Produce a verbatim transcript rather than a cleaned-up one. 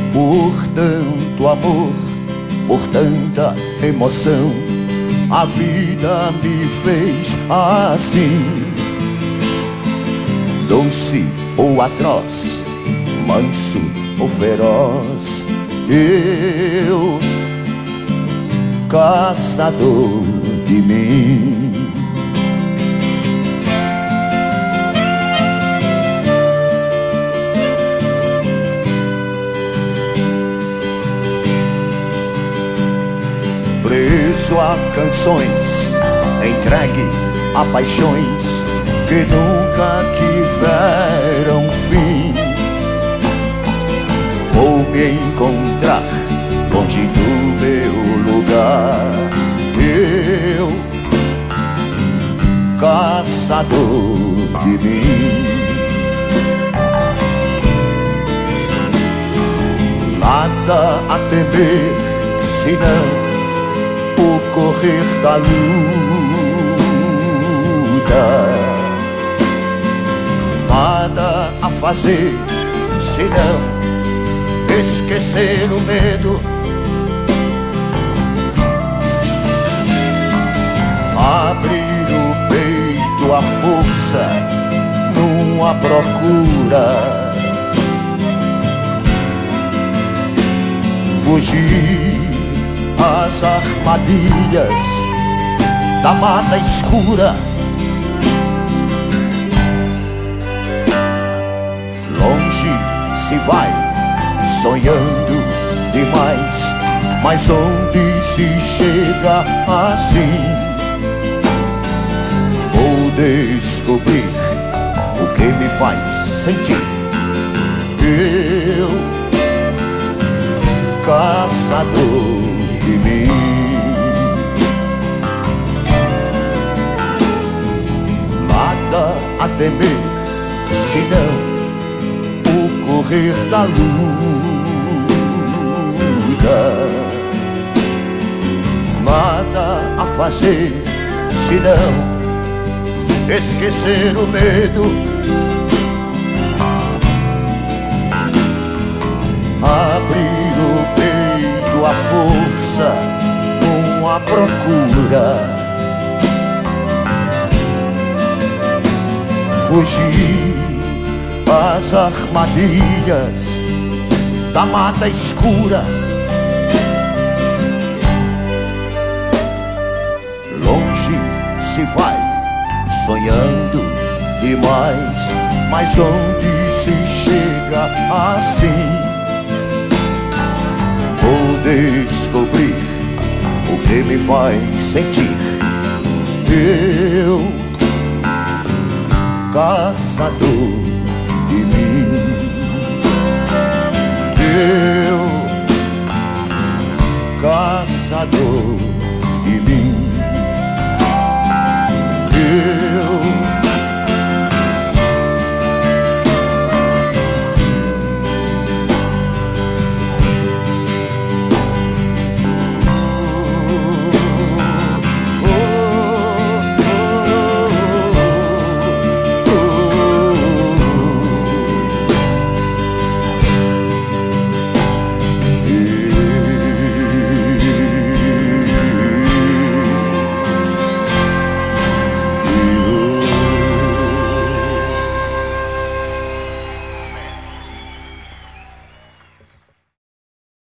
Por tanto amor, por tanta emoção, a vida me fez assim. Doce ou atroz, manso ou feroz, eu, caçador de mim. Preso a canções, entregue a paixões que nunca tiveram fim. Vou me encontrar longe do meu lugar, eu, caçador de mim. Nada a temer, senão o correr da luta. Nada a fazer, senão esquecer o medo. Abrir o peito à força, numa procura. Fugir as armadilhas da mata escura. Longe se vai, sonhando demais, mas onde se chega assim? Vou descobrir o que me faz sentir, eu, caçador de mim. Nada a temer, senão o correr da luta. Nada a fazer, senão esquecer o medo. Abrir o peito à força, uma procura. Fugir as armadilhas da mata escura. Longe se vai, sonhando demais, mas onde se chega assim? Vou descobrir o que me faz sentir, eu, caçador de mim. Eu, caçador